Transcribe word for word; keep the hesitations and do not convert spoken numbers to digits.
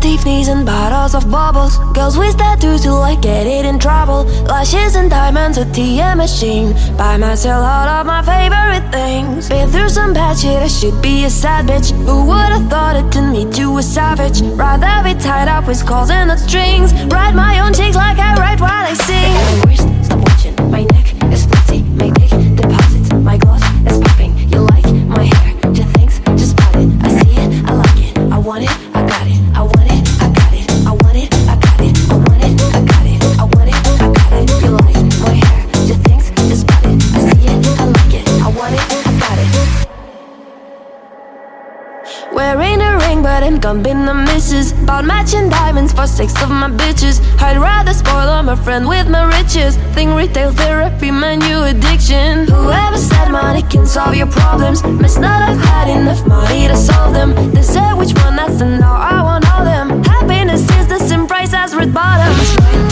Tiffany's and bottles of bubbles. Girls with tattoos who like get it in trouble. Lashes and diamonds, a T M machine. Buy myself all of my favorite things. Been through some bad shit, I should be a sad bitch. Who would've thought it turned me to a savage? Rather be tied up with calls and not strings. Write my own chicks like I write while I sing. My wrist, stop watching, my neck is flimsy. My dick deposits, my gloss is popping. You like my hair, just thinks, just spot it. I see it, I like it, I want it, I got it. I want it, I got it, I want it, I got it. I want it, I got it, I want it, I got it. You like my hair, just thinks, just spot it. I see it, I like it, I want it, I got it. Wearing a ring but ain't gonna be no misses. Bought matching diamonds for six of my bitches. I'd rather spoil them, a friend with my riches. Think retail therapy, my new addiction. Whoever said money can solve your problems must not have had enough money to solve them. They say which one, that's the no, I want all them. Happiness is the same price as red bottoms.